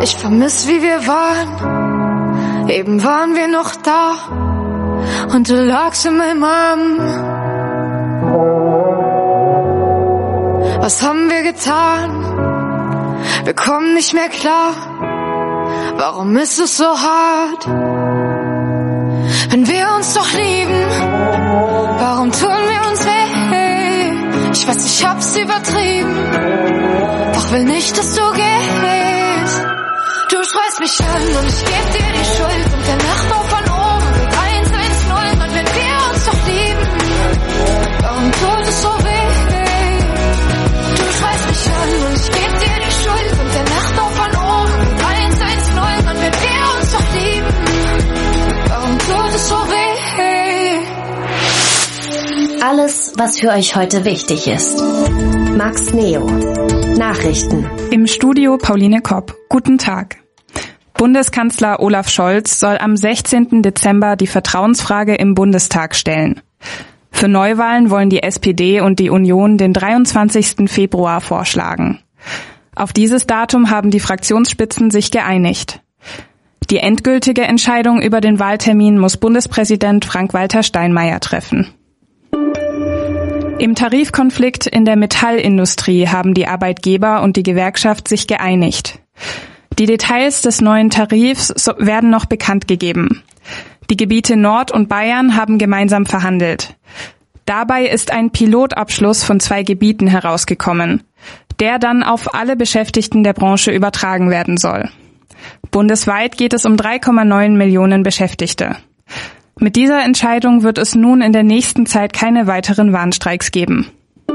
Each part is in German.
Ich vermiss, wie wir waren. Eben waren wir noch da und du lagst in meinem Arm. Was haben wir getan? Wir kommen nicht mehr klar. Warum ist es so hart? Wenn wir uns doch lieben, warum tun wir uns weh? Ich weiß, ich hab's übertrieben, doch will nicht, dass du gehst. Du schreist mich an und ich geb dir die Schuld und der Nachbar von oben wird 110. Und wenn wir uns doch lieben, warum tut es so weh? Du schreist mich an und ich geb dir die Schuld und der Nachbar von oben wird 110. Und wenn wir uns doch lieben, warum tut es so weh? Alles, was für euch heute wichtig ist. Max Neo. Nachrichten. Im Studio Pauline Kopp. Guten Tag. Bundeskanzler Olaf Scholz soll am 16. Dezember die Vertrauensfrage im Bundestag stellen. Für Neuwahlen wollen die SPD und die Union den 23. Februar vorschlagen. Auf dieses Datum haben die Fraktionsspitzen sich geeinigt. Die endgültige Entscheidung über den Wahltermin muss Bundespräsident Frank-Walter Steinmeier treffen. Im Tarifkonflikt in der Metallindustrie haben die Arbeitgeber und die Gewerkschaft sich geeinigt. Die Details des neuen Tarifs werden noch bekannt gegeben. Die Gebiete Nord und Bayern haben gemeinsam verhandelt. Dabei ist ein Pilotabschluss von 2 Gebieten herausgekommen, der dann auf alle Beschäftigten der Branche übertragen werden soll. Bundesweit geht es um 3,9 Millionen Beschäftigte. Mit dieser Entscheidung wird es nun in der nächsten Zeit keine weiteren Warnstreiks geben.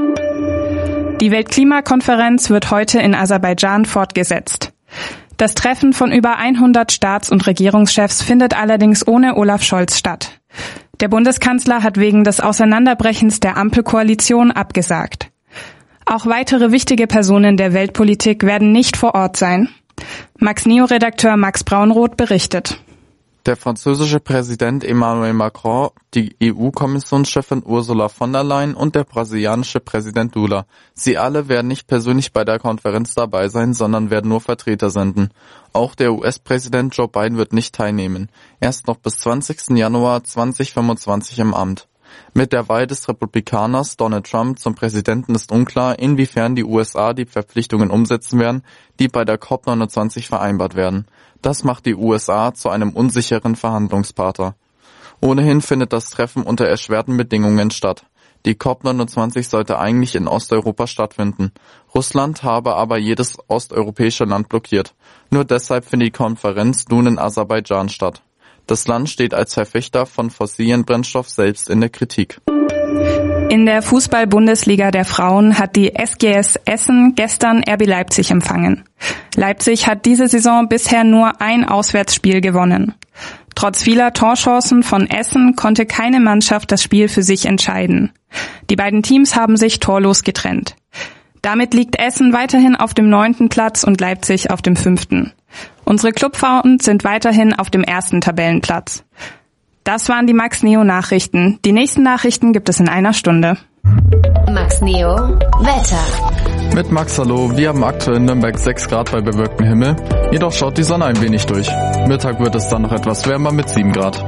Die Weltklimakonferenz wird heute in Aserbaidschan fortgesetzt. Das Treffen von über 100 Staats- und Regierungschefs findet allerdings ohne Olaf Scholz statt. Der Bundeskanzler hat wegen des Auseinanderbrechens der Ampelkoalition abgesagt. Auch weitere wichtige Personen der Weltpolitik werden nicht vor Ort sein. Max Neo-Redakteur Max Braunroth berichtet. Der französische Präsident Emmanuel Macron, die EU-Kommissionschefin Ursula von der Leyen und der brasilianische Präsident Lula. Sie alle werden nicht persönlich bei der Konferenz dabei sein, sondern werden nur Vertreter senden. Auch der US-Präsident Joe Biden wird nicht teilnehmen. Er ist noch bis 20. Januar 2025 im Amt. Mit der Wahl des Republikaners Donald Trump zum Präsidenten ist unklar, inwiefern die USA die Verpflichtungen umsetzen werden, die bei der COP29 vereinbart werden. Das macht die USA zu einem unsicheren Verhandlungspartner. Ohnehin findet das Treffen unter erschwerten Bedingungen statt. Die COP29 sollte eigentlich in Osteuropa stattfinden. Russland habe aber jedes osteuropäische Land blockiert. Nur deshalb findet die Konferenz nun in Aserbaidschan statt. Das Land steht als Verfechter von fossilen Brennstoff selbst in der Kritik. In der Fußball-Bundesliga der Frauen hat die SGS Essen gestern RB Leipzig empfangen. Leipzig hat diese Saison bisher nur ein Auswärtsspiel gewonnen. Trotz vieler Torchancen von Essen konnte keine Mannschaft das Spiel für sich entscheiden. Die beiden Teams haben sich torlos getrennt. Damit liegt Essen weiterhin auf dem 9. Platz und Leipzig auf dem 5. Unsere Clubfrauen sind weiterhin auf dem 1. Tabellenplatz. Das waren die Max Neo Nachrichten. Die nächsten Nachrichten gibt es in einer Stunde. Max Neo Wetter. Mit Max, hallo. Wir haben aktuell in Nürnberg 6 Grad bei bewölktem Himmel. Jedoch schaut die Sonne ein wenig durch. Mittag wird es dann noch etwas wärmer mit 7 Grad.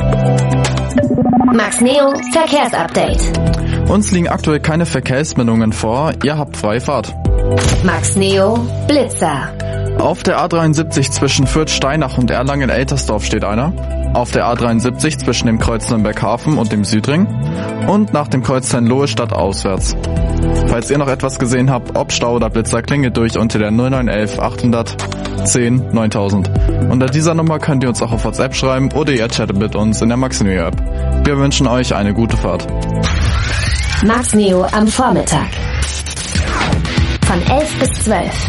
Max Neo Verkehrsupdate. Uns liegen aktuell keine Verkehrsmeldungen vor. Ihr habt freie Fahrt. Max Neo Blitzer. Auf der A73 zwischen Fürth-Steinach und Erlangen-Eltersdorf steht einer. Auf der A73 zwischen dem Kreuz Nürnberg-Hafen und dem Südring. Und nach dem Kreuz Lohe Stadt auswärts. Falls ihr noch etwas gesehen habt, ob Stau oder Blitzer, klingelt durch unter der 0911 810 9000. Unter dieser Nummer könnt ihr uns auch auf WhatsApp schreiben oder ihr chattet mit uns in der Max Neo App. Wir wünschen euch eine gute Fahrt. Max Neo am Vormittag. Von 11 bis 12.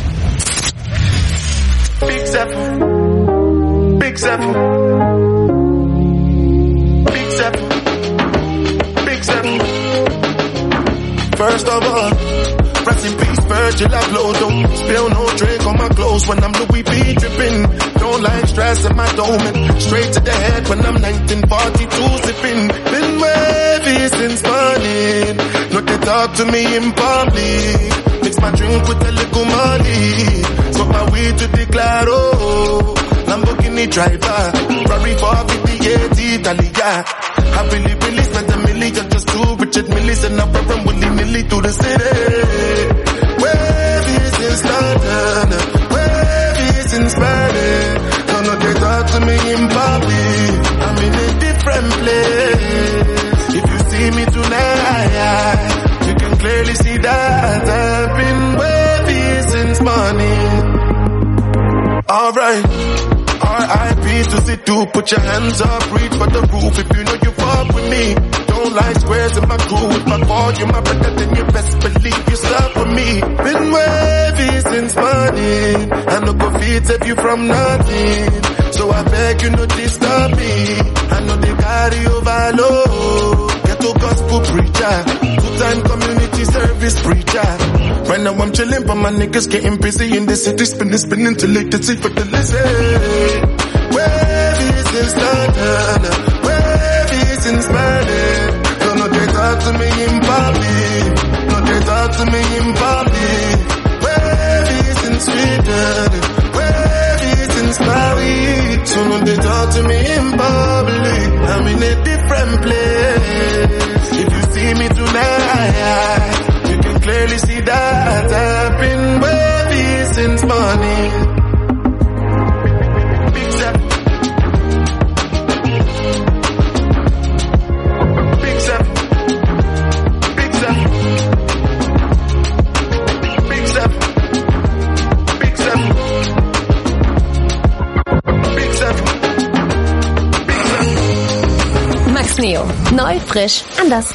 Big Zephyr. Big Zephyr. Big Zephyr. Big Zephyr. First of all, rest in peace, Virgil Abloh. Don't spill no drink on my clothes when I'm Louis V dripping. Don't like stress in my dome. Straight to the head when I'm 1942 sipping. Been wavy since morning. Not to talk to me in public. Mix my drink with a little money. So my way to the Claro. Lamborghini driver, Ferrari 458 Italia. I really spent $1 million just to Richard Millie, and now I'm willy-nilly through the city. Wavy since London, wavy since Paris. Don't know they talk to me in public. I'm in a different place. If you see me tonight, you can clearly see that I've been wavy since morning. Alright. R.I.P. to C2, put your hands up, reach for the roof if you know you fuck with me. Don't like squares in my crew, if I call you my brother then you best believe you stuck with me. Been wavy since morning, I no go feed save you from nothing. So I beg you no disturb me, I know they carry overload. Ghetto gospel preacher, two-time community service preacher. Right now I'm chilling, but my niggas getting busy in the city, spinning till late to see for the lizard. Wavy since London, wavy since Paris. Don't know they talk to me in public, no they talk to me in public. Wavy since Sweden, wavy since Paris. So no they talk to me in public, I'm in a different place. If you see me tonight, you can clearly see that I've been wavy since morning. Big step. Big step. Big step. Big step. Big step. Big step. Big step. Max Neo. Neu, frisch, anders.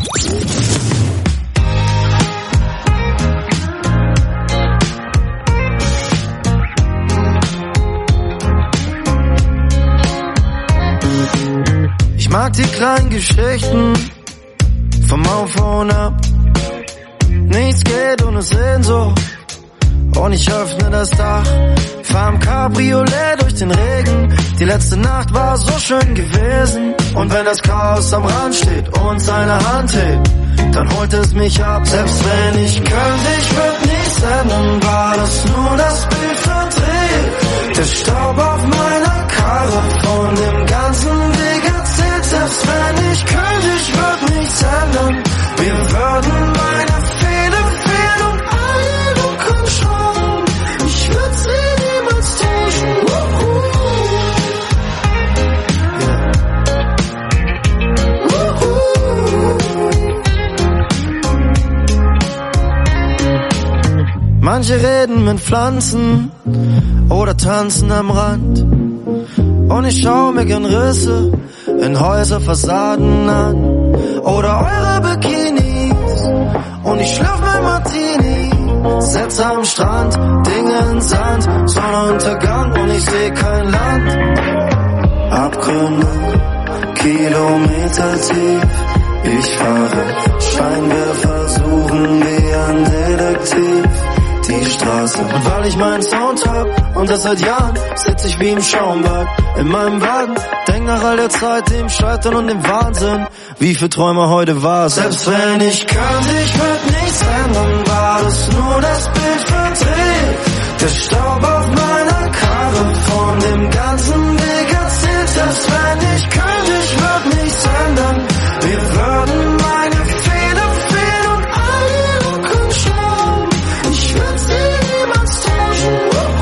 Ich mag die kleinen Geschichten vom Aufhauen ab. Nichts geht ohne Sehnsucht und ich öffne das Dach. Fahr im Cabriolet durch den Regen. Die letzte Nacht war so schön gewesen. Und wenn das Chaos am Rand steht und seine Hand hebt, dann holt es mich ab. Selbst wenn ich könnte, ich würd nichts ändern, war das nur das Bild verdreht. Der Staub auf meiner Karre von dem ganzen Weg erzählt. Selbst wenn ich könnte, ich würd nichts ändern. Wir würden meine Fehler fehlen und alle Lücken schauen. Ich würd sie niemals täuschen. Manche reden mit Pflanzen oder tanzen am Rand. Und ich schau mir gern Risse in Häuserfassaden an. Oder eure Bikinis und ich schlürf mein Martini. Setz am Strand, Dinge in Sand, Sonnenuntergang und ich seh kein Land. Abgründe, Kilometer tief, ich fahre Scheinwerfer suchen wie ein Detektiv. Die Straße. Und weil ich meinen Sound hab und das seit Jahren, sitz ich wie im Schaumbad in meinem Wagen, denk nach all der Zeit, dem Scheitern und dem Wahnsinn, wie für Träume heute war's. Selbst wenn ich könnte, ich würd nichts ändern, war das nur das Bild verdreht. Der Staub auf meiner Karre von dem ganzen Weg erzählt. Selbst wenn ich könnte, ich würd nichts ändern. Wir würden meine Fehler fehlen und alle Lücken schauen. Ich würd sie niemals täuschen.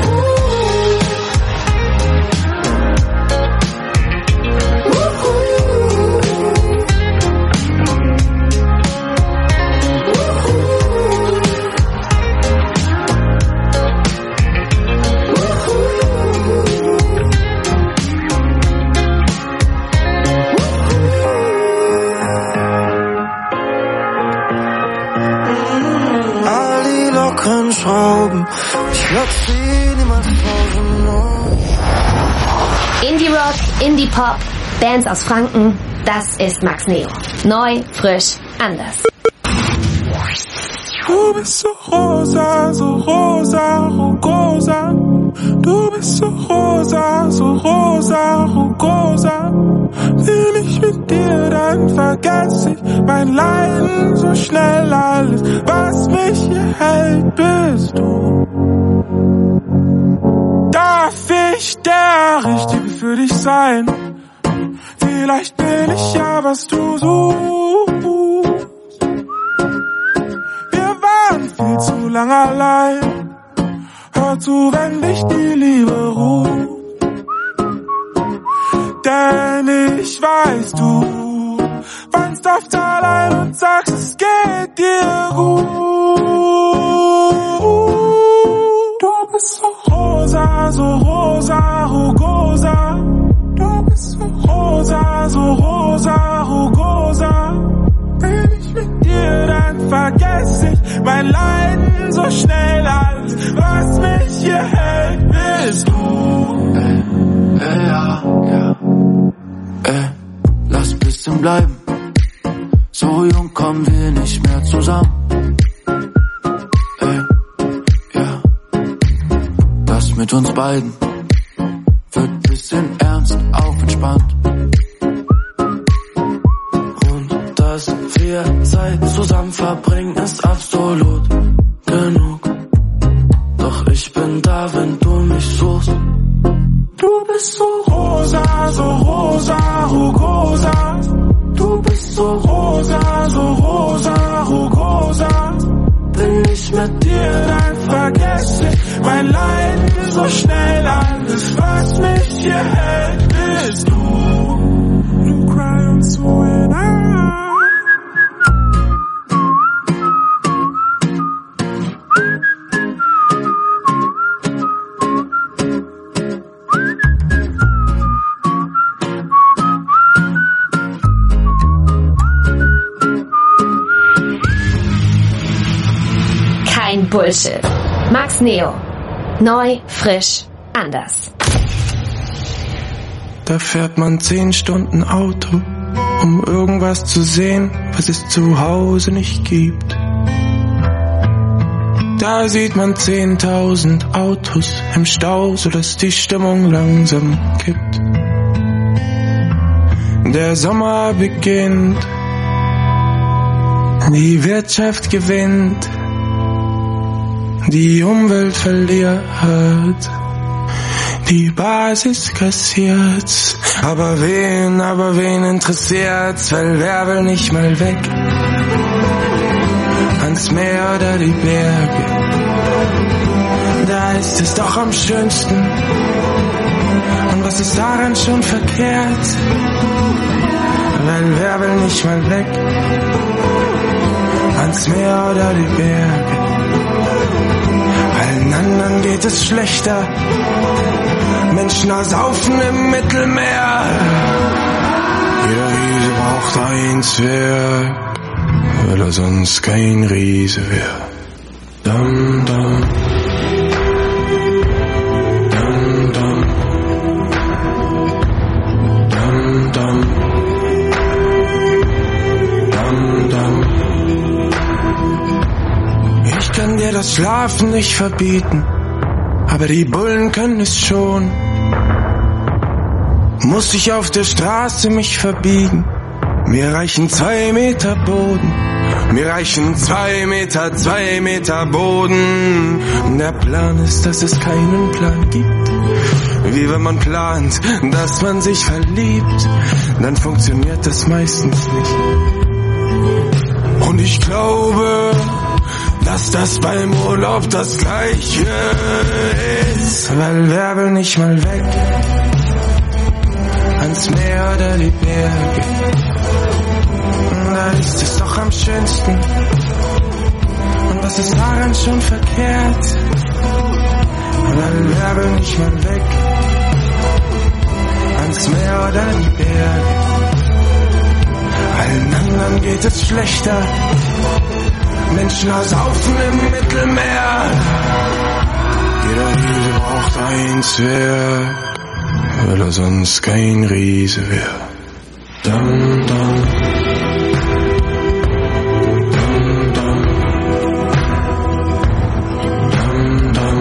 Schrauben, ich würd sie niemals tauschen. Indie Rock, Indie Pop, Bands aus Franken, das ist Max Neo. Neu, frisch, anders. Du bist so rosa, rugosa. Du bist so rosa, rugosa. Will ich mit dir, dann vergess ich mein Leiden so schnell. Alles, was mich hier hält, bist du. nicht der Richtige für dich sein. Vielleicht bin ich ja, was du suchst. Wir waren viel zu lang allein. Hör zu, wenn dich die Liebe ruft. Denn ich weiß, du weinst oft allein und sagst, es geht dir gut. Du bist so rosa, so rosa, rugosa. Du bist so rosa, so rosa, rugosa. Bin ich mit dir, dann vergess ich mein Leiden so schnell. Alles, was mich hier hält, bist du. Ja. Lass bisschen bleiben. So jung kommen wir nicht mehr zusammen. Ja. Das mit uns beiden wird bisschen ernst, auf entspannt. Und dass wir Zeit zusammen verbringen, ist absolut genug. Doch ich bin da, wenn du mich suchst. Du bist so rosa, so rosa, rugosa. Du bist so rosa, so rosa, rugosa. Bin ich mit dir, dann vergess ich mein Leiden so schnell. Alles, was mich hier hält, bist du. You cry on so and Kein Bullshit. Max Neo. Neu, frisch, anders. Da fährt man 10 Stunden Auto, um irgendwas zu sehen, was es zu Hause nicht gibt. Da sieht man 10.000 Autos im Stau, sodass die Stimmung langsam kippt. Der Sommer beginnt, die Wirtschaft gewinnt, die Umwelt verliert, die Basis kassiert. Aber wen interessiert's, weil wer will nicht mal weg? Ans Meer oder die Berge, da ist es doch am schönsten. Und was ist daran schon verkehrt? Weil wer will nicht mal weg? Ans Meer oder die Berge, allen anderen geht es schlechter. Menschen ersaufen im Mittelmeer. Jeder Riese braucht ein Zwerg, weil er sonst kein Riese wäre. Dum, dum. Dum, dum. Dum, dum. Dum, dum. Ich kann dir das Schlafen nicht verbieten, aber die Bullen können es schon. Muss ich auf der Straße mich verbiegen? Mir reichen 2 Meter Boden. Mir reichen 2 Meter Boden. Der Plan ist, dass es keinen Plan gibt. Wie wenn man plant, dass man sich verliebt, dann funktioniert das meistens nicht. Und ich glaube, dass das beim Urlaub das Gleiche ist. Weil wer will nicht mal weg? Ans Meer oder die Berge, da ist es doch am schönsten. Und was ist daran schon verkehrt? Weil wer will nicht mal weg? Ans Meer oder die Berge, allen anderen geht es schlechter. Menschen ersaufen im Mittelmeer. Jeder Riese braucht ein Zwerg, weil er sonst kein Riese wäre. Dum, dum. Dum, dum. Dum, dum.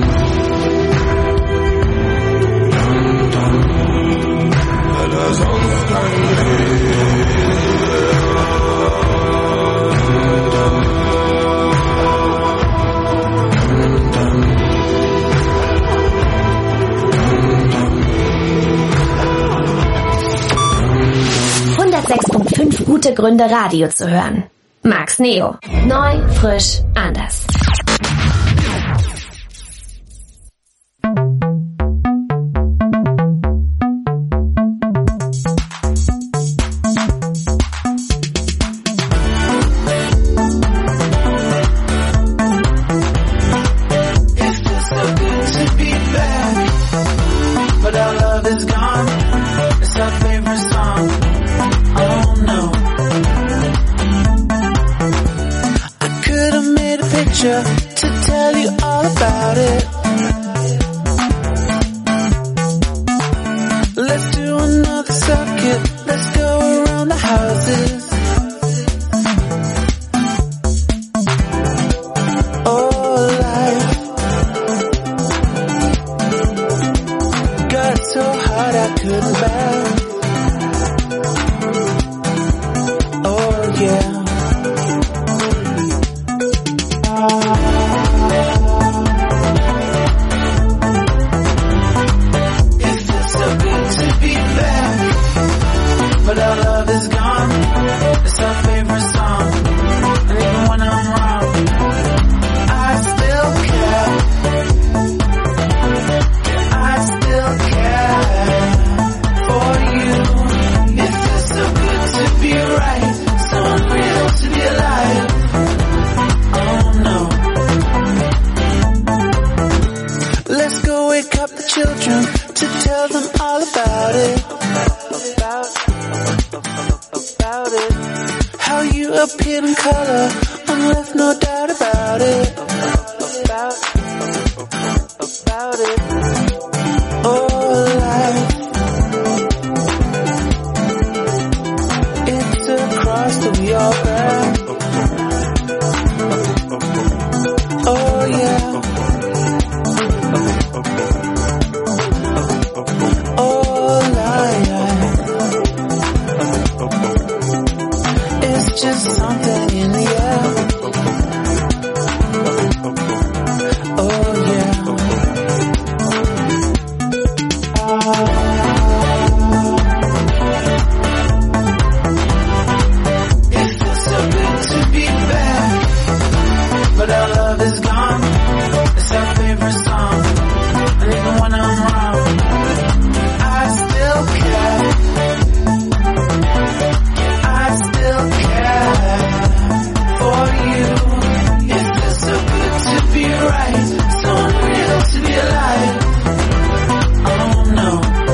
Dum, dum. Weil er sonst kein Riese wäre. 5 gute Gründe, Radio zu hören. Max Neo. Neu, frisch, anders. To tell you all about it. Let's do another circuit. Let's go around the houses. Oh, life got so hard I couldn't bear. Oh, yeah. But our love is gone. It's our favorite song. And even when I'm wrong, I still care. I still care for you. It feels so good to be right, so unreal to be alive. Oh no. Let's go wake up the children to tell them all about it. About it. How you appeared in color and left no doubt about it. About it. Oh, life. It's a cross that we all bear. Oh, yeah. Oh, life. It's just something in the air. Oh yeah. It feels so good to be back, but our love is gone. It's our favorite song, and even when I'm wrong, I still care. I still care for you. It feels so good to be right, so unreal to be alive. Oh no.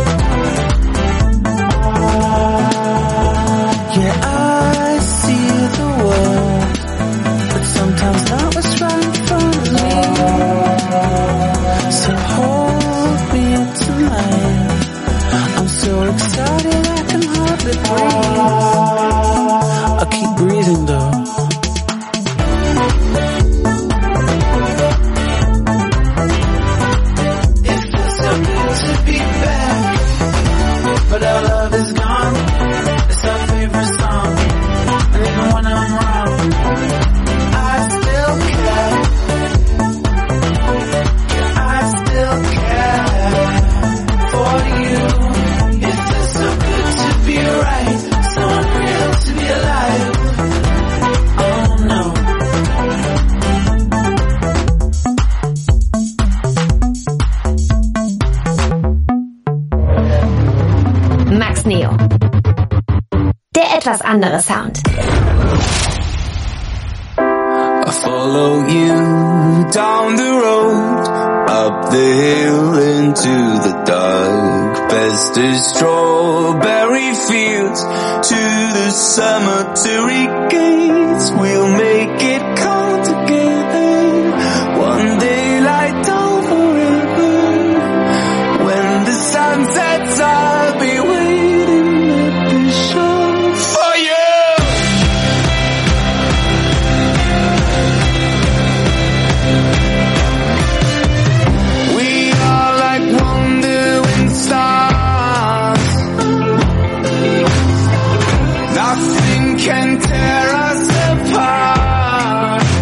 Yeah, I see the world, but sometimes not what's right in front of me. So hold me tonight. I'm so excited I can hardly breathe. I'll keep breathing though. It feels so good to be back, but our love is gone. It's our favorite song, and even when I'm wrong, I still care. I still care for you. It feels so good to be right, so unreal to be alive. Oh no. Max Neo. Der etwas andere Sound. I follow you down the road, up the hill into the dark, past the strawberry fields, to the cemetery gates. We'll make it come together, one day light down forever. When the sun sets, I'll be waiting at the shore for you. We are like wandering stars. Nothing can tear us apart.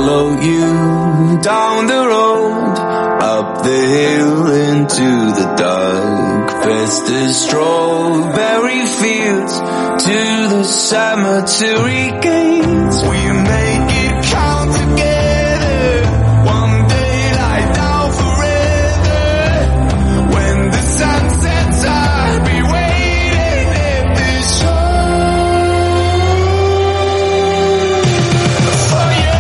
follow you down the road, up the hill into the dark, past the strawberry fields to the cemetery gates. We make it count together, one day lie down forever. When the sun sets, I'll be waiting at the shore for you.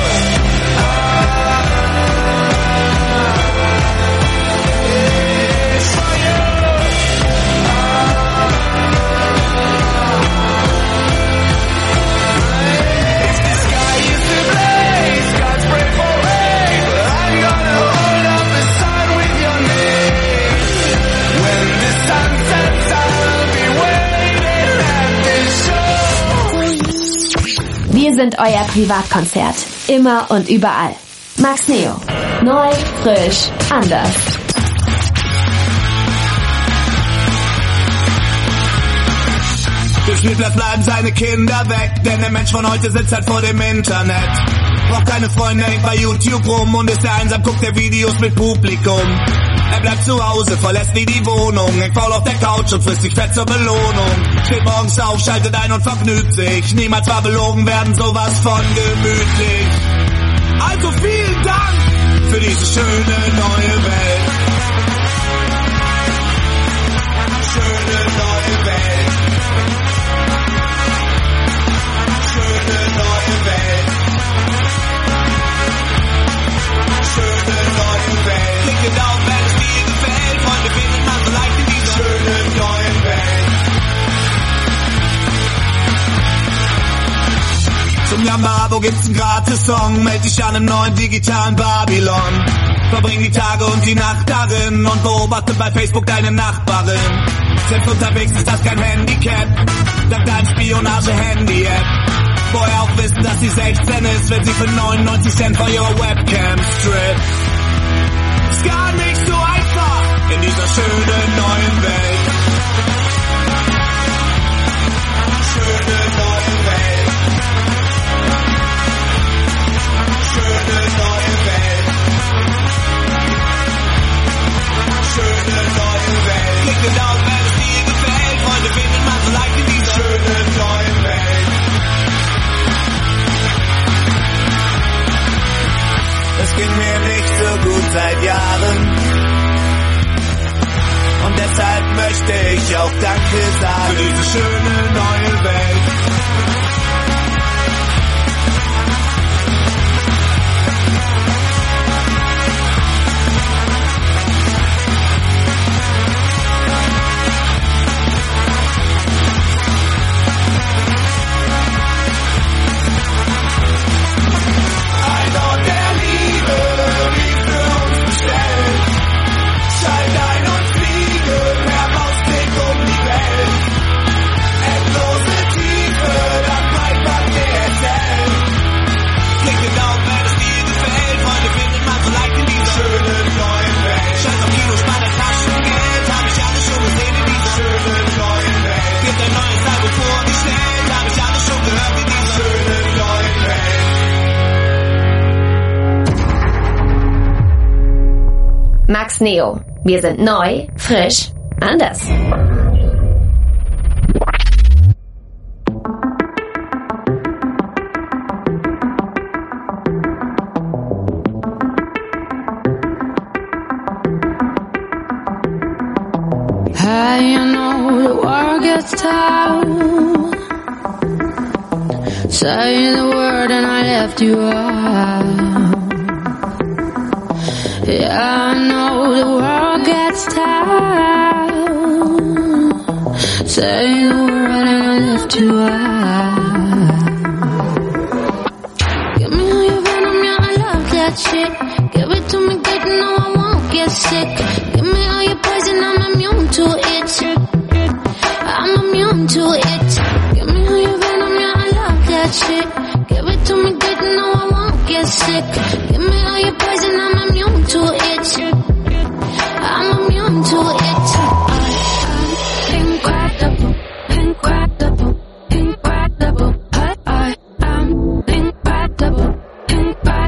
Wir sind euer Privatkonzert. Immer und überall. Max Neo. Neu, frisch, anders. Dem Spielplatz bleiben seine Kinder weg, denn der Mensch von heute sitzt halt vor dem Internet. Braucht keine Freunde, hängt bei YouTube rum und ist er einsam, guckt er Videos mit Publikum. Er bleibt zu Hause, verlässt nie die Wohnung, hängt faul auf der Couch und frisst sich fett zur Belohnung. Steht morgens auf, schaltet ein und vergnügt sich. Niemals war belogen werden, sowas von gemütlich. Also vielen Dank für diese schöne neue Welt. Schöne neue Welt. Schöne neue Welt. Schöne neue Welt. Klickt auf, wenn es dir gefällt. Freunde findet man so leicht in dieser schönen neuen Welt. Zum Lambabo gibt's einen Gratis-Song. Meld dich an im neuen digitalen Babylon. Verbring die Tage und die Nacht darin und beobachte bei Facebook deine Nachbarin. Selbst unterwegs ist das kein Handicap, dank deinem Spionage-Handy-App. Vorher auch wissen, dass sie 16 ist, wenn sie für 99 Cent vor ihrer Webcam strippt. Ist gar nicht so einfach in dieser schönen neuen Welt. Schöne neue Welt. Schöne neue Welt. Schöne neue Welt. Klickt auf, wenn es dir gefällt. Freunde findet man so leicht in dieser schönen neuen Welt. Es ging mir nicht so gut seit Jahren. Und deshalb möchte ich auch Danke sagen für diese schöne neue Welt. Max Neo. Wir sind neu, frisch, anders. Hey, you know the world gets tough. Say the word and I left you out. Yeah, I know the world gets tough. Say the word and I left you out. Give me all your venom, yeah, I love that shit. Give it to me good, no, I won't get sick. Give me all your poison, I'm immune to it. I'm immune to it. Give me all your venom, yeah, I love that shit. Give it to me good, no, I won't get sick. Give me all your poison, I'm immune to it. I'm immune to it. I'm incredible, incredible, incredible. I'm incredible, incredible.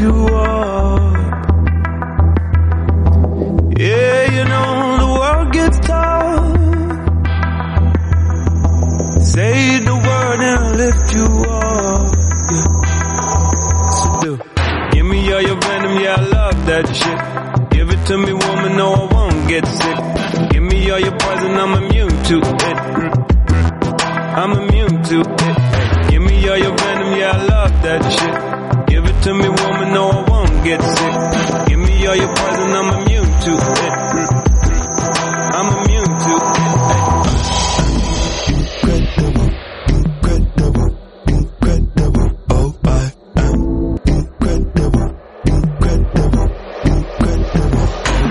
you up. Yeah, you know the world gets tough. Say the word and I'll lift you up. Yeah. So do. Give me all your venom, yeah, I love that shit. Give it to me, woman, no, I won't get sick. Give me all your poison, I'm immune to it. I'm immune to it. Give me all your venom, yeah, I love that shit. Give it to me, woman, no, I won't get sick. Give me all your poison, I'm immune to it. I'm immune to it. Incredible, incredible, oh, I am incredible, incredible, incredible.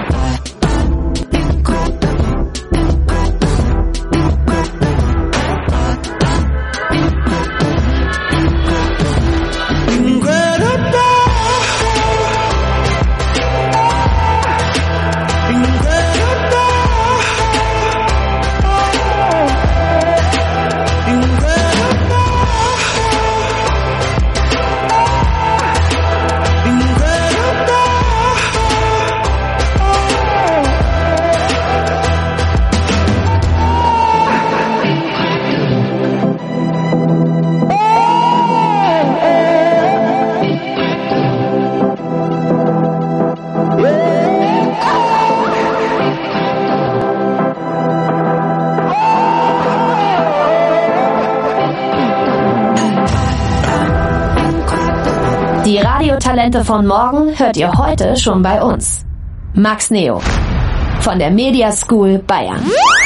Die Radiotalente von morgen hört ihr heute schon bei uns. Max Neo von der Media School Bayern.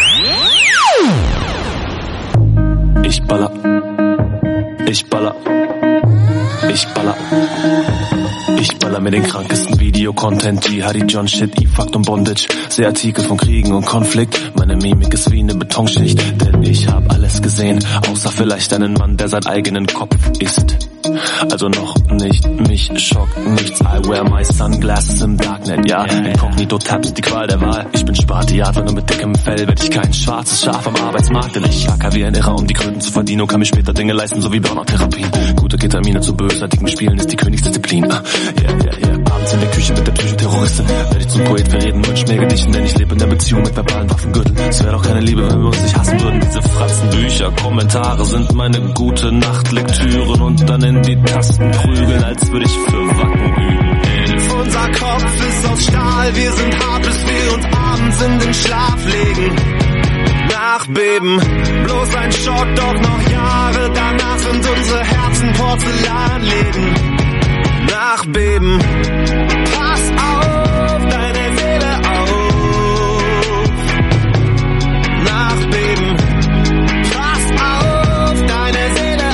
Ich baller, ich baller, ich baller. Ich baller mir den krankesten Videocontent, Jihadi, John Shit, E-Fakt und Bondage. Sehe Artikel von Kriegen und Konflikt, meine Mimik ist wie eine Betonschicht. Denn ich hab alles gesehen, außer vielleicht einen Mann, der seinen eigenen Kopf isst. Also noch nicht, mich schockt nichts. I wear my sunglasses im Darknet, ja. Inkognito-Tabs, die Qual der Wahl. Ich bin Spartiat, nur mit dickem Fell werd ich kein schwarzes Schaf am Arbeitsmarkt. Denn ich hacker wie ein Irrer, um die Kröten zu verdienen und kann mir später Dinge leisten, so wie Burnout-Therapien. Gute Ketamine zu bösartigen Spielen ist die Königsdisziplin. Abends in der Küche mit der Psychoterroristin werd ich zum Poet, wir reden nur in Schmähgedichten, denn ich lebe in der Beziehung mit verbalen Waffengürteln. Es wäre doch keine Liebe, wenn wir uns nicht hassen würden. Diese Fratzenbücher, Kommentare sind meine gute Nachtlektüren und dann in die Tasten prügeln, als würde ich für Wacken üben. Unser Kopf ist aus Stahl, wir sind hart, bis wir uns abends in den Schlaf legen. Nachbeben, bloß ein Schock, doch noch Jahre danach sind unsere Herzen Porzellanläden. Nachbeben, pass auf, deine Seele auf. Nachbeben, pass auf, deine Seele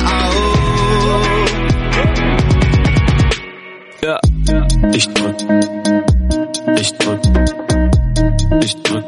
auf. Ja, ich drück, ich drück, ich drück.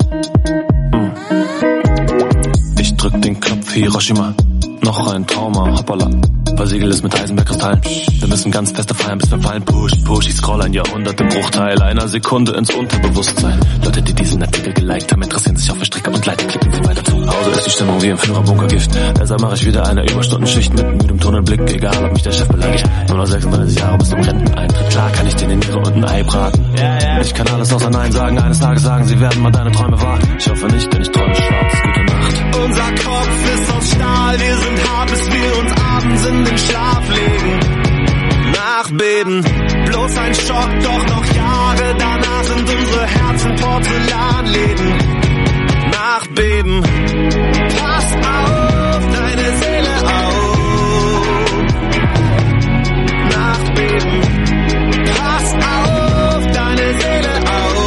Ich drück den Knopf Hiroshima, noch ein Trauma, hoppala. Versiegelt es mit Eisenbergkristallen. Wir müssen ganz feste feiern, bis wir fallen. Push, push, ich scroll ein Jahrhundert im Bruchteil einer Sekunde ins Unterbewusstsein. Leute, die diesen Artikel geliked haben, interessieren sich auch für Stricke und Leiter, klicken sie weiter zu. Hause ist die Stimmung wie im Führerbunkergift. Deshalb mache ich wieder eine Überstundenschicht mit müdem Tunnelblick. Egal, ob mich der Chef beleidigt. Nur noch 36 Jahre bis zum Renteneintritt. Klar kann ich dir eine Niere und ein Ei braten. Ich kann alles außer Nein sagen. Eines Tages sagen, sie werden mal deine Träume wahr. Ich hoffe nicht, denn ich träume schwarz. Gute Nacht. Unser Kopf ist aus Stahl, wir sind hart, bis wir uns abends in den Schlaf legen. Nachbeben, bloß ein Schock, doch noch Jahre danach sind unsere Herzen Porzellanläden. Nachbeben, pass auf, deine Seele auf. Nachbeben, pass auf, deine Seele auf.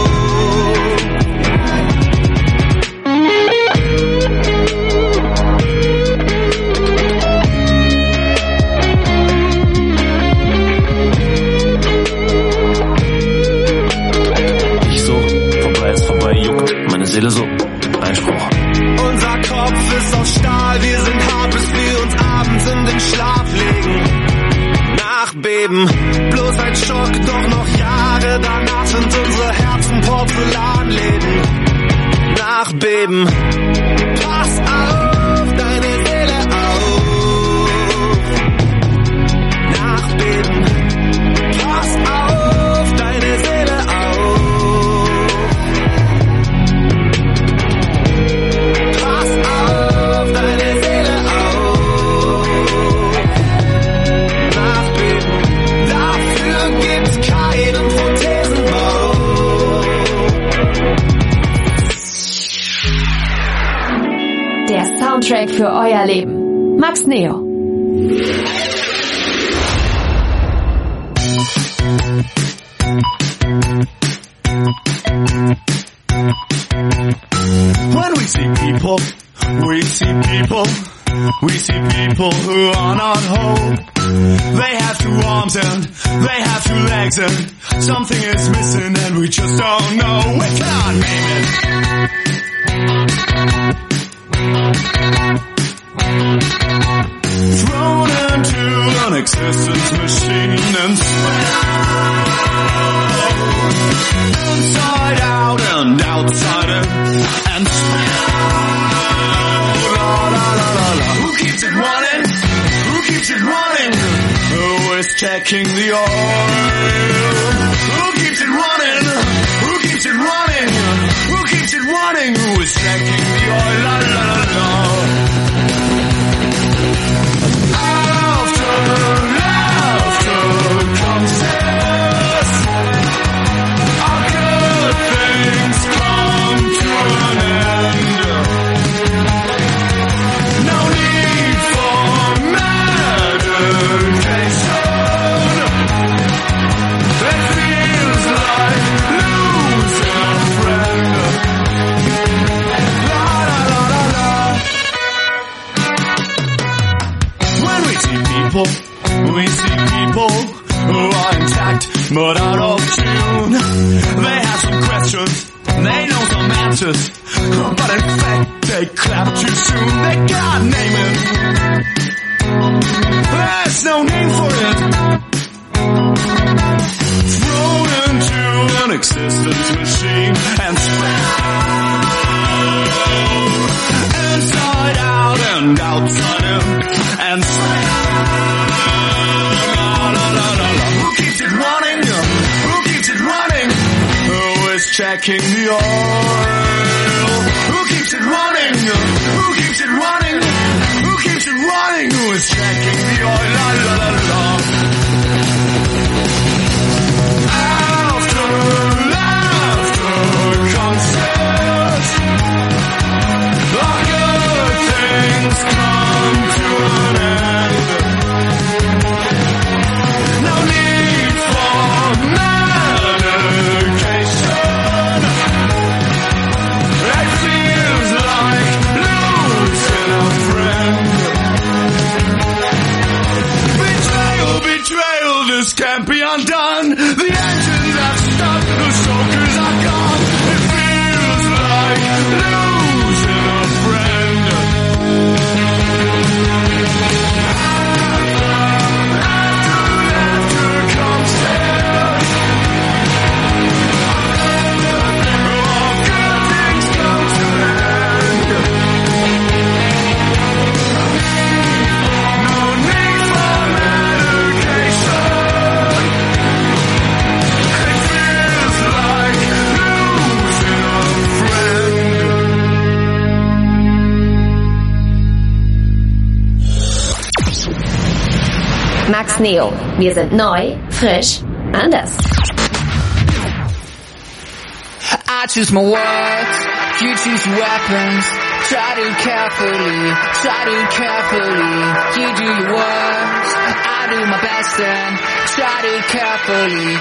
Seele so, Einspruch. Unser Kopf ist aus Stahl, wir sind hart, bis wir uns abends in den Schlaf legen. Nachbeben, bloß ein Schock, doch noch Jahre danach sind unsere Herzen Porzellanläden. Nachbeben, pass auf, deine Seele auf. Nachbeben, pass auf. Soundtrack für euer Leben. Max Neo. When we see people who are not whole. They have two arms and they have two legs and something is missing and we just don't know. We can't name it. Thrown into an existence machine and inside out and outside in and who keeps it running? Who keeps it running? Who is checking the oil? Who keeps it running? Who keeps it running? Who keeps it running? Who is checking the oil? La la la la. After comes death. Our good things come to an end. No need for medication. It feels like losing a friend. La la la la la. When we see people who are intact but out of tune. They have some questions, they know some answers, but in fact they clap too soon. They can't name it. There's no name for it. Thrown into an existence machine and spread inside out and outside in and spread. Who keeps it running? Who keeps it running? Who is checking the oil? Who keeps it running? Who keeps it running? Who keeps it running? Who is checking the oil? La la la la. After comes death. The good things come to an end. No need for medication. It feels like losing a friend. Betrayal, this can't be undone. The engines have stopped, the stokers are gone. It feels like losing a friend. After comes death. All good things come to an end. No need for medication. It feels like losing a friend. Max Neo. Wir sind neu, frisch, anders. I choose my words, you choose your weapons. Try to carefully, you do your worst. I do my best and try to carefully.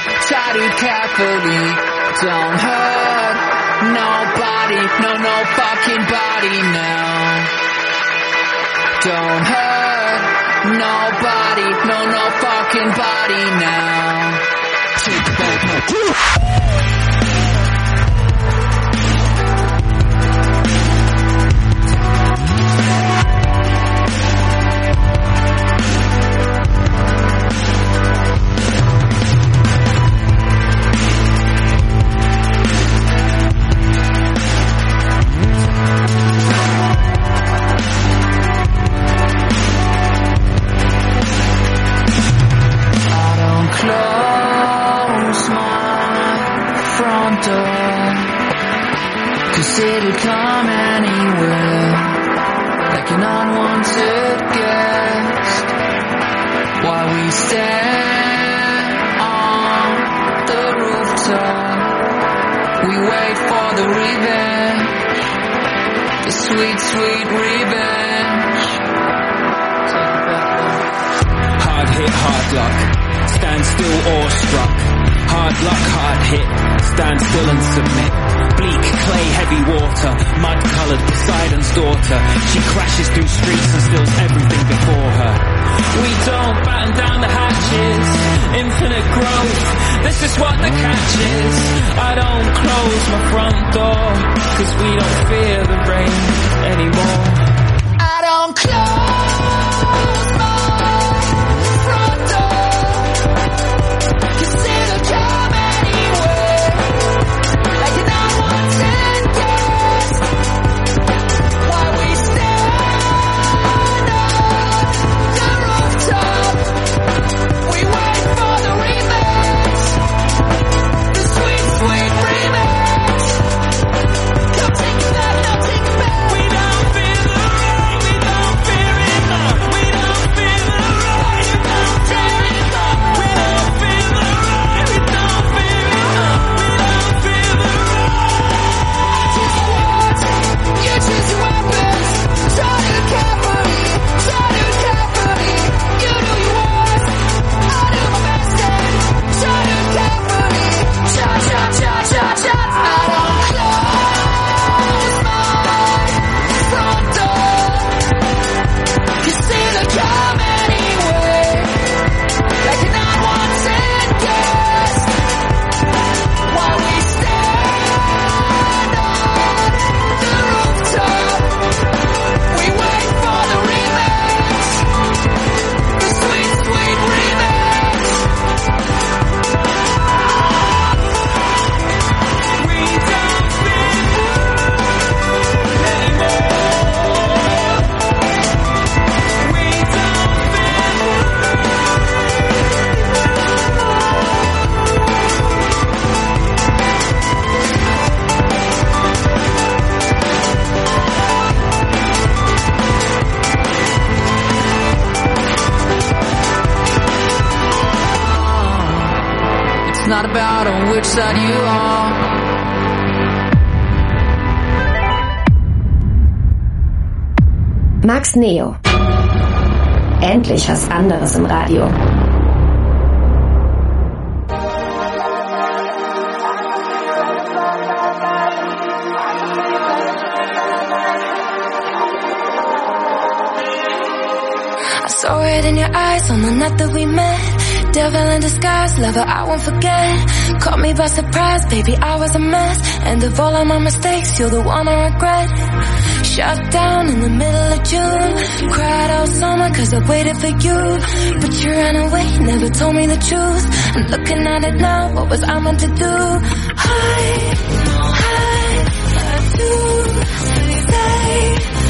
Don't hurt nobody, no fucking body now. Don't hurt nobody, no fucking body now. Take the back now. Cause it'll come anywhere, like an unwanted guest. While we stand on the rooftop, we wait for the revenge. the sweet, sweet revenge. Hard hit, hard luck, stand still awestruck. Hard luck, hard hit, stand still and submit. Bleak, clay, heavy water, mud-coloured Poseidon's daughter. She crashes through streets and steals everything before her. We don't batten down the hatches, infinite growth, this is what the catch is. I don't close my front door, cause we don't fear the rain anymore. I don't close my front door, cause it'll come anywhere, like an unwanted guest. While we stand on the rooftop, we wait for the remix, the sweet, sweet remix. Come take it back, now take it back. We don't feel the rain, we don't fear it more. We don't feel the rain, we don't fear it more. We don't feel the rain, we don't fear it more. We don't feel the rain. Choose your words, you choose your weapons. Started carefully, you do your worst, I do my best and started carefully. Shot, shot, shot, shot, shot. I don't close my front door, cause it'll come anyway, like an unwanted guest. While we stand on the rooftop, we wait for the remix, the sweet, sweet remix. We don't feel anymore. We don't It's not about on which side you are. Max Neo. Endlich was anderes im Radio. I saw it in your eyes on the night that we met. Devil in disguise, lover, I won't forget. Caught me by surprise, baby, I was a mess. And of all of my mistakes, you're the one I regret. Shut down in the middle of June. Cried all summer cause I waited for you. But you ran away, never told me the truth. And looking at it now, what was I meant to do? I had to say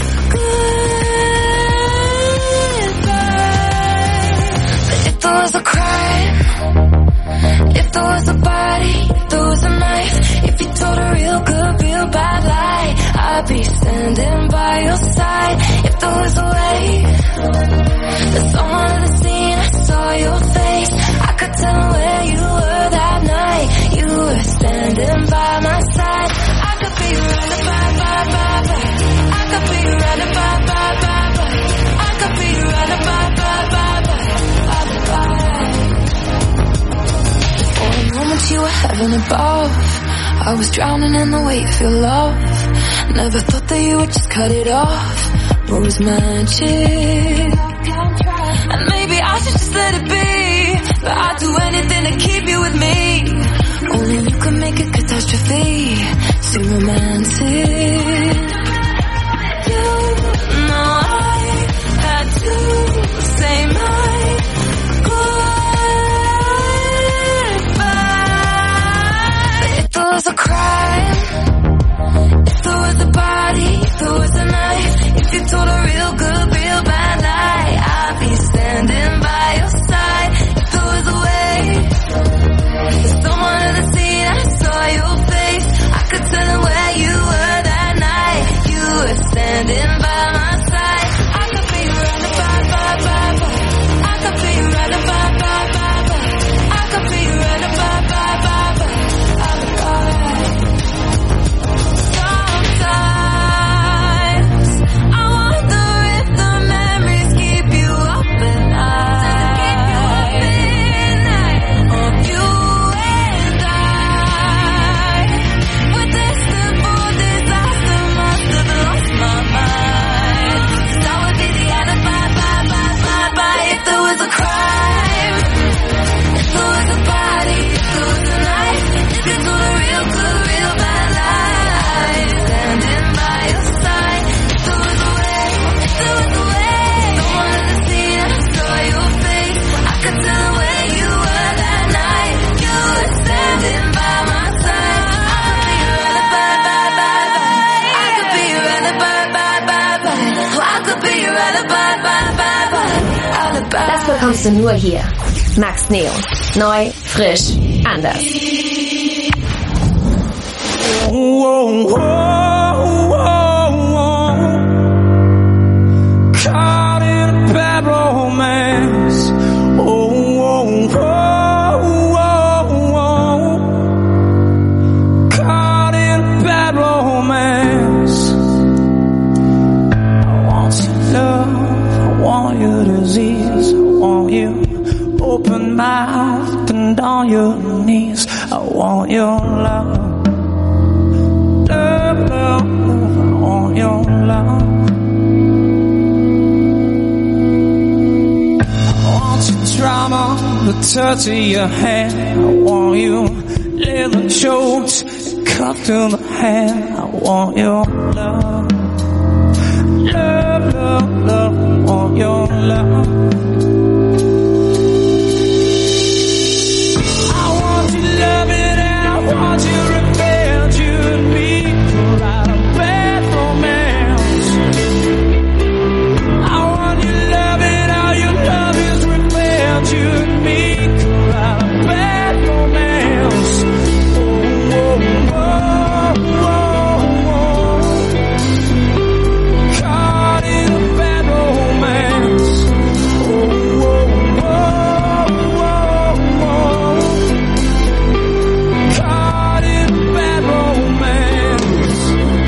goodbye. But if there was a crime, if there was a body, if there was a knife, if you told a real good, real bad lie, I'd be standing by your side. If there was a way that someone had seen, I saw your face, I could tell where you were that night. You were standing by my side. I could be around the bye, bye, bye, bye. I could be around the bye, bye, bye, bye. I could be around the bye, bye, bye, bye, bye, bye. For a moment you were heaven above, I was drowning in the weight of your love. Never thought that you would just cut it off. Rose magic. And maybe I should just let it be, but I'd do anything to keep you with me. Only you can make a catastrophe seem romantic. You know I had to say my goodbye. If there was a crime, if there was a body, if there was a knife, if you told a real good, real bad lie, I'd be standing by your side. If there was a way bekommst du nur hier. Max Neo. Neu, frisch, anders. Whoa, whoa, whoa, whoa. Caught in a bad romance. Oh, whoa, whoa, whoa, whoa. Caught in a bad romance. I want your love, I want your disease, I want you open-mouthed and on your knees. I want your love. Love, love, love, I want your love. I want your drama, the touch of your hand. I want you leather choked, cuffed to the hand. I want your love. Love, love, love, I want your love. I want you loving and I want you revenge. You and me could write a bad romance. I want you loving how your love is revenge. You and me could write a bad romance. Oh, whoa, whoa, whoa. Caught in a bad romance. Oh, whoa, whoa, whoa. Caught in a bad romance.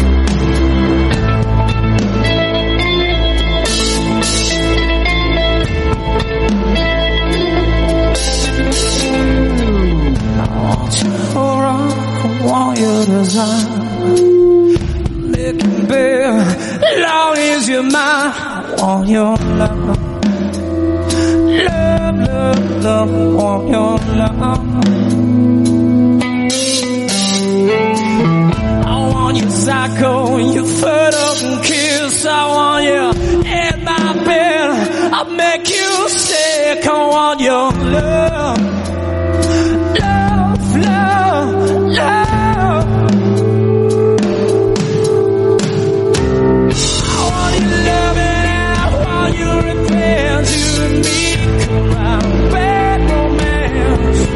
I want your aura, I want your design. Making big, long as you're mine. I want your love. Love, love, love, I want your love. I want you psycho, you fed up and kiss. I want you in my bed, I'll make you sick. I want your love. Love, love, love. I want you loving and I want you revenge. You and me could write a bad romance.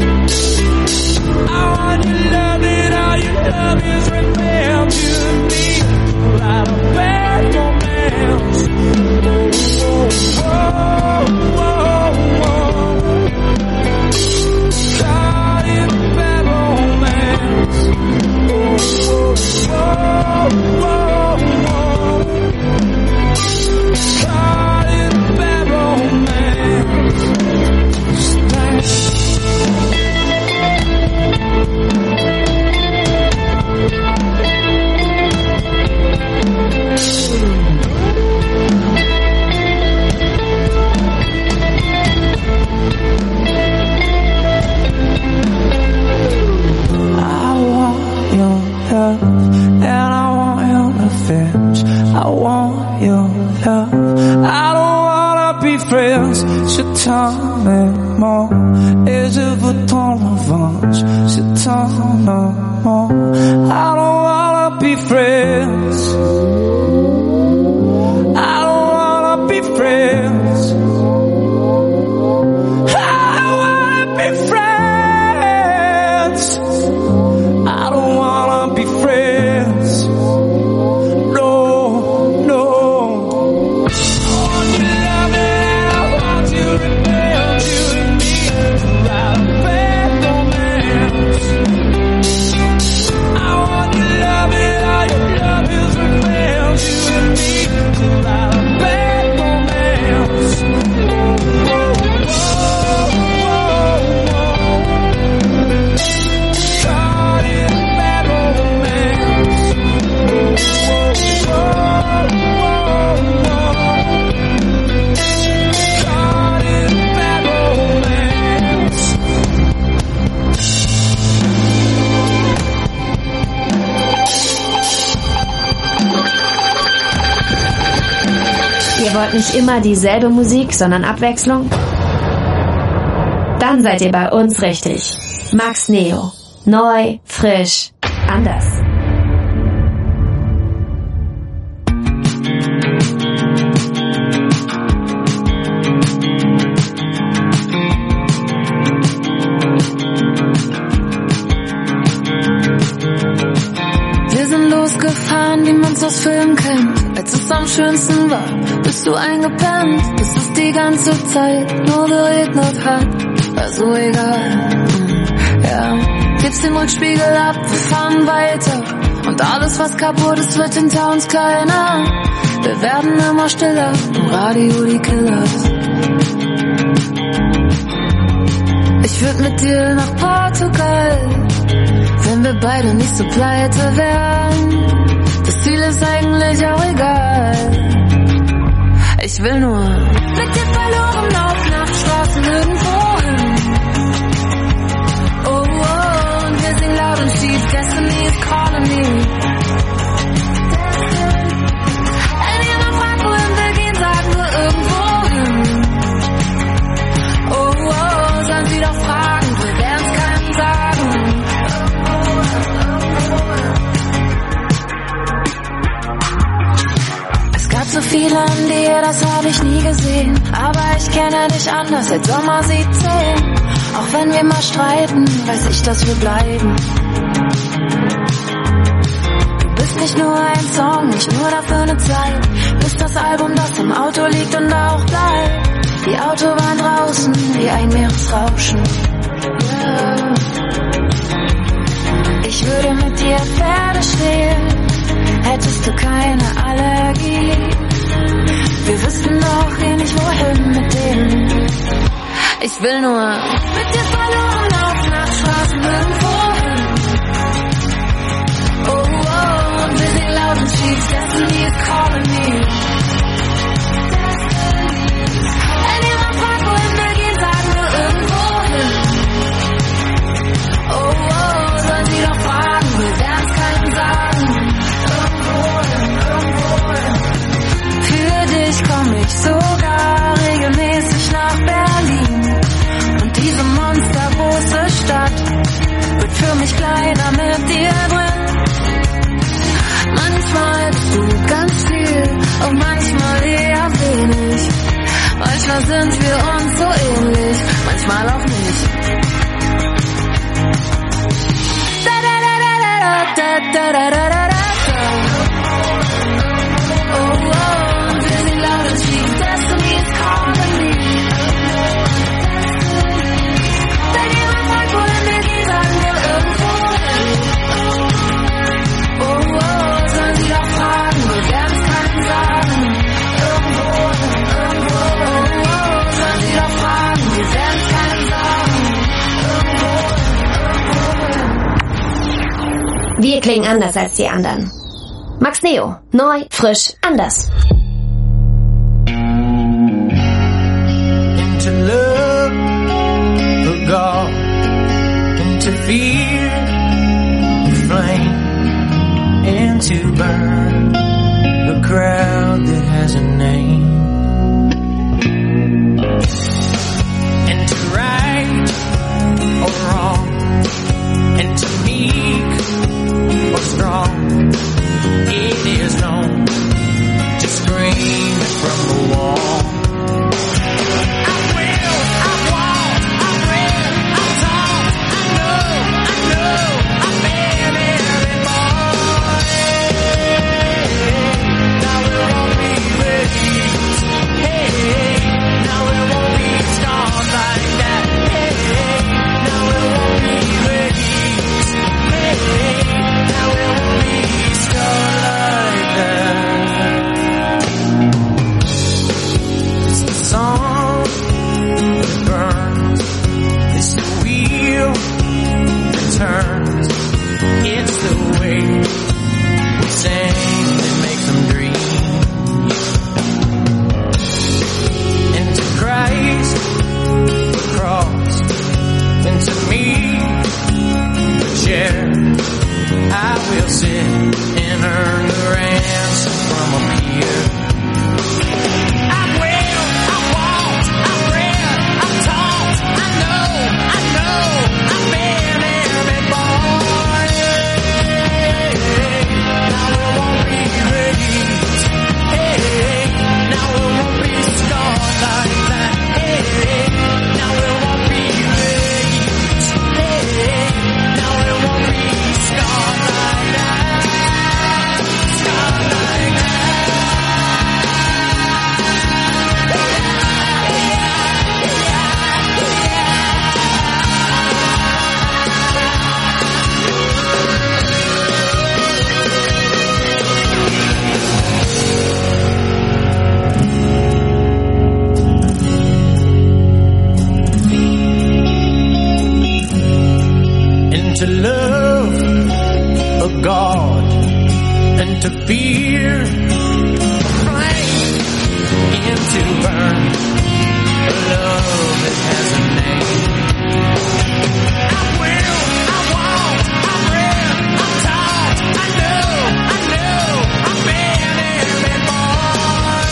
I want you loving how your love is revenge. You and me could write a bad romance. Whoa, whoa, whoa. Caught in a bad romance. Whoa, whoa, whoa. Caught in a bad romance. I want your love and I want your revenge. I want your love. I don't wanna be friends. Je t'en aime, et je veux ton revanche. Je t'en aime. I don't wanna be friends. I don't wanna be friends. I wanna be friends. I don't wanna be friends. No, no. I want you loving, I want you revenge. You and me could write a bad romance. I want you loving, how your love is revenge. You and me could write a bad romance. Whoa, whoa, whoa, whoa. Caught in a bad romance. Whoa, whoa, whoa. Caught in a bad romance. Ihr wollt nicht immer dieselbe Musik, sondern Abwechslung? Dann seid ihr bei uns richtig. Max Neo. Neu, frisch, anders. Jahren, wie man's aus Filmen kennt. Als es am schönsten war, bist du eingepennt, bis es die ganze Zeit nur geregnet hat. Also egal, ja. Gibst den Rückspiegel ab, wir fahren weiter. Und alles, was kaputt ist, wird hinter uns kleiner. Wir werden immer stiller, im Radio die Killers. Ich würd mit dir nach Portugal, wenn wir beide nicht so pleite wären. Das Ziel ist eigentlich auch egal. Ich will nur mit dir verloren auf Nachtstraßen irgendwo hin. Oh, oh, und wir singen laut und schief, Destiny is calling me. Wenn jemand fragt, wohin wir gehen, sagen wir irgendwo hin. Oh, oh, sollen sie doch fragen, wir werden's keinem sagen. So viele an dir, das hab ich nie gesehen. Aber ich kenne dich anders seit Sommer 17. Auch wenn wir mal streiten, weiß ich, dass wir bleiben. Du bist nicht nur ein Song, nicht nur dafür eine Zeit. Bist das Album, das im Auto liegt und auch bleibt. Die Autobahn draußen, wie ein Meeresrauschen. Yeah. Ich würde mit dir Pferde stehlen, hättest du keine Allergie. Wir wüssten doch eh nicht wohin mit denen. Ich will nur mit dir verloren auf Nachtstraßen irgendwo hin. Oh, oh, und wir singen laut und schief, Destiny is calling me. Wenn jemand fragt, wohin wir gehen, sagen wir irgendwo hin. Oh, oh, sollen sie doch fragen, wir werden's keinem sagen. Komm ich sogar regelmäßig nach Berlin. Und diese monstergroße Stadt wird für mich kleiner mit dir drin. Manchmal bist du ganz viel und manchmal eher wenig. Manchmal sind wir uns so ähnlich, manchmal auch nicht. Da da da da da da da da da da. Wir klingen anders als die anderen. Max Neo, neu, frisch, anders. Into love or God, into fear or flame, into burn the crowd that has a name. Into right or wrong, into meek or strong, it is known to scream from the wall. I will, I walk, I read, I talk, I know, I've been every morning. to love a God and to fear a flame and to burn a love that has a name. I will, I won't, I'm red, I'm tired, I know, I've been every boy.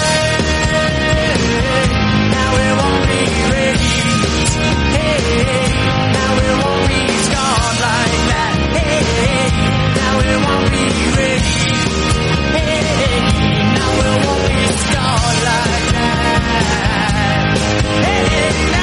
Now it won't be raised, hey, now it won't be scarred like that, hey, now it won't be raised, hey, now it won't be scarred like that, hey, now.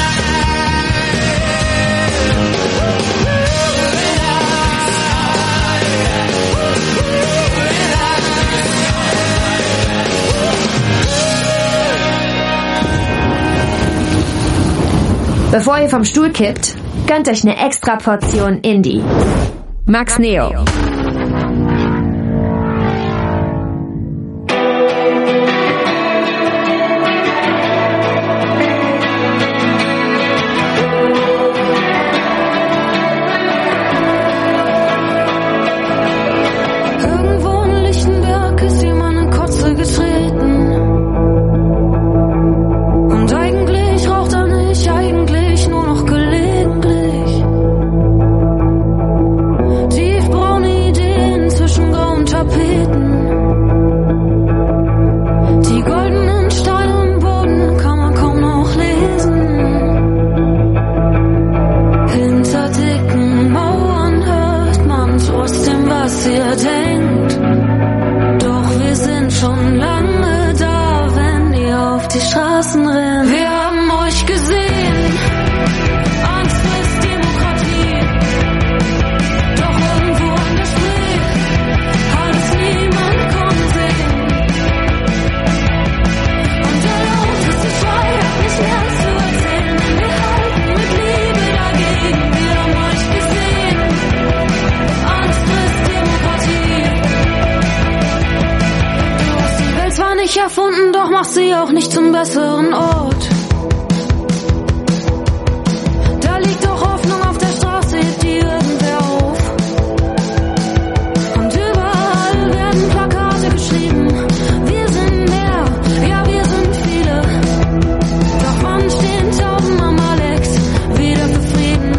Bevor ihr vom Stuhl kippt, gönnt euch eine extra Portion Indie. Max Neo. Irgendwo in Lichtenberg ist jemand in Kotze getreten. Und eigentlich raucht er nicht, eigentlich nur noch gelegentlich. Tiefbraune Ideen zwischen grauen Tapeten. Die goldenen Steine im Boden kann man kaum noch lesen. Hinter dicken Mauern hört man trotzdem, was ihr denkt. Doch wir sind schon lange da, wenn ihr auf die Straßen rennt. Wir haben euch gesehen, Angst frisst Demokratie. Doch irgendwo an der Spree hat es niemand kommen sehen. Und der lauteste Schrei hat nicht mehr zu erzählen, denn wir halten mit Liebe dagegen. Wir haben euch gesehen, Angst frisst Demokratie. Du hast die Welt zwar nicht erfunden, doch machst sie auch nicht zum besseren Ort. Da liegt doch Hoffnung auf der Straße, hebt die irgendwer auf. Und überall werden Plakate geschrieben. Wir sind mehr, ja wir sind viele. Doch wann stehen Tauben am Alex wieder für Frieden?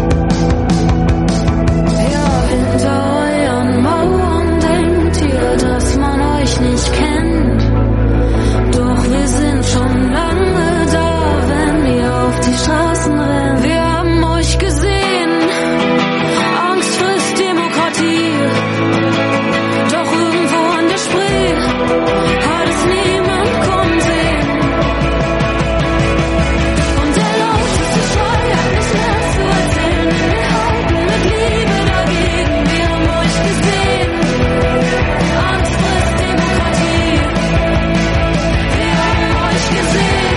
Ja, hinter euren Mauern denkt ihr, dass man euch nicht kennt. Doch wir sind schon lange da, wenn ihr auf die Straßen rennt. Wir haben euch gesehen, Angst frisst Demokratie. Doch irgendwo an der Spree hat es niemand kommen sehen. Und der lauteste Schrei hat nicht mehr zu erzählen, denn wir halten mit Liebe dagegen. Wir haben euch gesehen, Angst frisst Demokratie. Wir haben euch gesehen.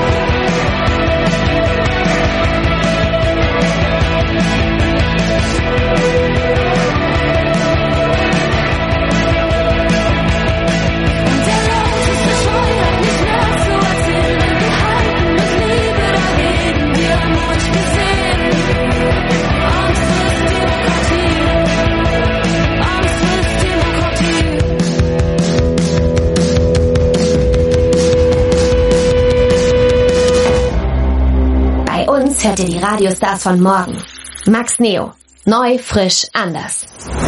Und der lauteste Schrei hat nicht mehr zu erzählen, denn wir halten mit Liebe dagegen. Wir haben euch gesehen. Angst frisst Demokratie. Angst frisst Demokratie. Bei uns hört ihr die Radiostars von morgen. Max Neo. Neu, frisch, anders.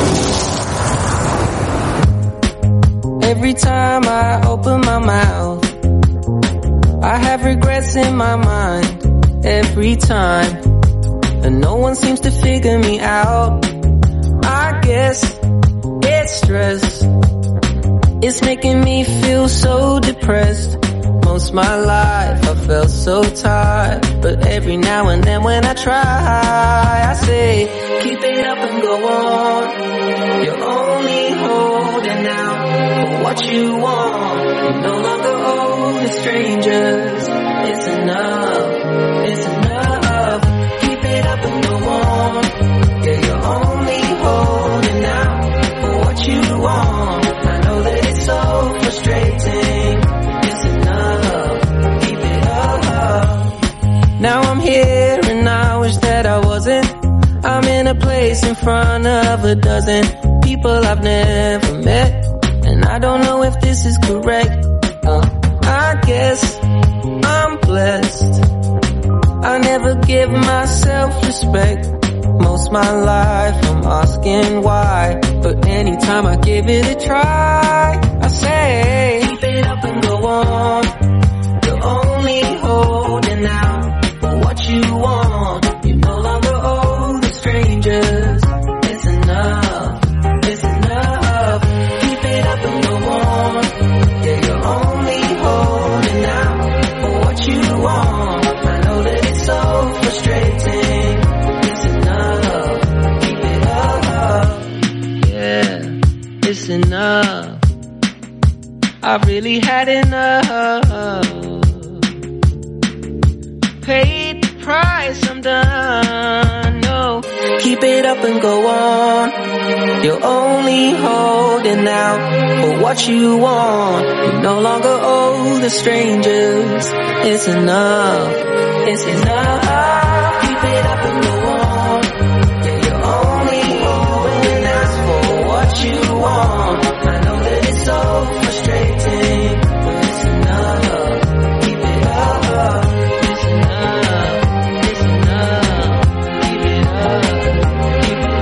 Every time I open my mouth, I have regrets in my mind. Every time, and no one seems to figure me out. I guess it's stress. It's making me feel so depressed. Most my life I felt so tired, but every now and then when I try, I say, keep it up and go on. You're only holding out for what you want. You no longer owe the strangers. It's enough, it's enough. Keep it up and go on. Yeah, you're only holding out for what you want. I know that it's so frustrating. It's enough, keep it up. Now I'm here and I wish that I wasn't. I'm in a place face in front of a dozen people I've never met. And I don't know if this is correct. I guess I'm blessed. I never give myself respect. Most my life I'm asking why, but anytime I give it a try, I say keep it up and go on. You're only holding out for what you want. You no longer owe the strangers. It's enough, it's enough. Keep it up and go on. Yeah, you're only holding out for what you want. I know that it's so frustrating. It's enough, keep it up. Yeah, it's enough. I've really had enough. Paid the price, I'm done. No, keep it up and go on. You're only holding out for what you want. You no longer owe the strangers. It's enough, it's enough. Keep it up and go on. Yeah, you're only holding out for what you want. I know that it's so frustrating, but it's enough. Keep it up. It's enough. It's enough. Keep it up. Keep it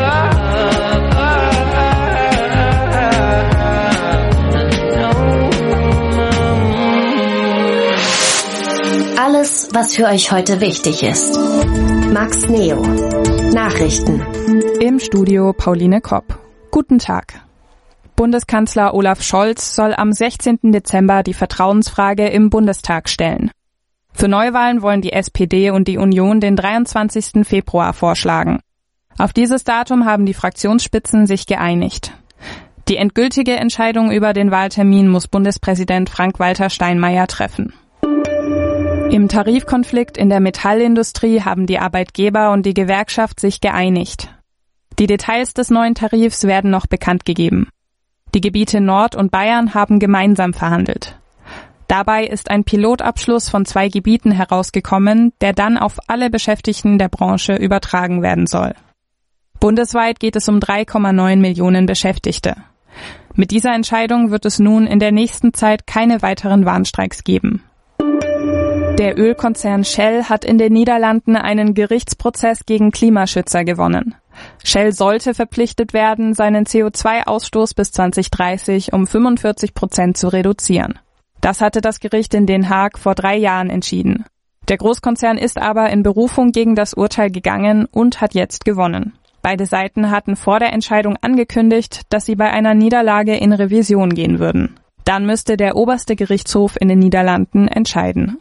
up. Alles, was für euch heute wichtig ist. Max Neo. Nachrichten. Im Studio Pauline Kopp. Guten Tag. Bundeskanzler Olaf Scholz soll am 16. Dezember die Vertrauensfrage im Bundestag stellen. Für Neuwahlen wollen die SPD und die Union den 23. Februar vorschlagen. Auf dieses Datum haben die Fraktionsspitzen sich geeinigt. Die endgültige Entscheidung über den Wahltermin muss Bundespräsident Frank-Walter Steinmeier treffen. Im Tarifkonflikt in der Metallindustrie haben die Arbeitgeber und die Gewerkschaft sich geeinigt. Die Details des neuen Tarifs werden noch bekannt gegeben. Die Gebiete Nord und Bayern haben gemeinsam verhandelt. Dabei ist ein Pilotabschluss von 2 Gebieten herausgekommen, der dann auf alle Beschäftigten der Branche übertragen werden soll. Bundesweit geht es um 3,9 Millionen Beschäftigte. Mit dieser Entscheidung wird es nun in der nächsten Zeit keine weiteren Warnstreiks geben. Der Ölkonzern Shell hat in den Niederlanden einen Gerichtsprozess gegen Klimaschützer gewonnen. Shell sollte verpflichtet werden, seinen CO2-Ausstoß bis 2030 um 45% zu reduzieren. Das hatte das Gericht in Den Haag vor 3 Jahren entschieden. Der Großkonzern ist aber in Berufung gegen das Urteil gegangen und hat jetzt gewonnen. Beide Seiten hatten vor der Entscheidung angekündigt, dass sie bei einer Niederlage in Revision gehen würden. Dann müsste der oberste Gerichtshof in den Niederlanden entscheiden.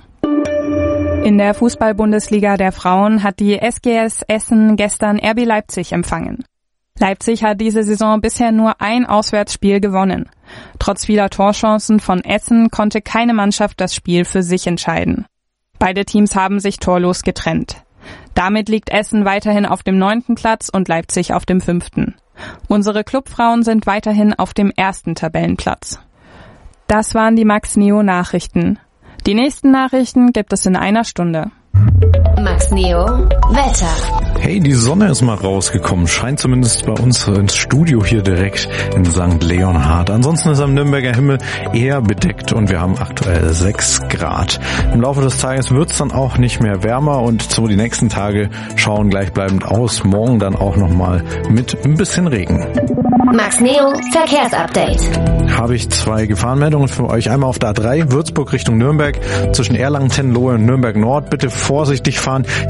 In der Fußball-Bundesliga der Frauen hat die SGS Essen gestern RB Leipzig empfangen. Leipzig hat diese Saison bisher nur ein Auswärtsspiel gewonnen. Trotz vieler Torchancen von Essen konnte keine Mannschaft das Spiel für sich entscheiden. Beide Teams haben sich torlos getrennt. Damit liegt Essen weiterhin auf dem 9. Platz und Leipzig auf dem 5. Unsere Clubfrauen sind weiterhin auf dem 1. Tabellenplatz. Das waren die Max Neo Nachrichten. Die nächsten Nachrichten gibt es in einer Stunde. Max Neo Wetter. Hey, die Sonne ist mal rausgekommen. Scheint zumindest bei uns ins Studio hier direkt in St. Leonhard. Ansonsten ist am Nürnberger Himmel eher bedeckt und wir haben aktuell 6 Grad. Im Laufe des Tages wird es dann auch nicht mehr wärmer und so die nächsten Tage schauen gleichbleibend aus. Morgen dann auch nochmal mit ein bisschen Regen. Max Neo Verkehrsupdate. Habe ich 2 Gefahrenmeldungen für euch. Einmal auf der A3 Würzburg Richtung Nürnberg zwischen Erlangen-Tenlohe und Nürnberg Nord. Bitte vorsichtig fahren.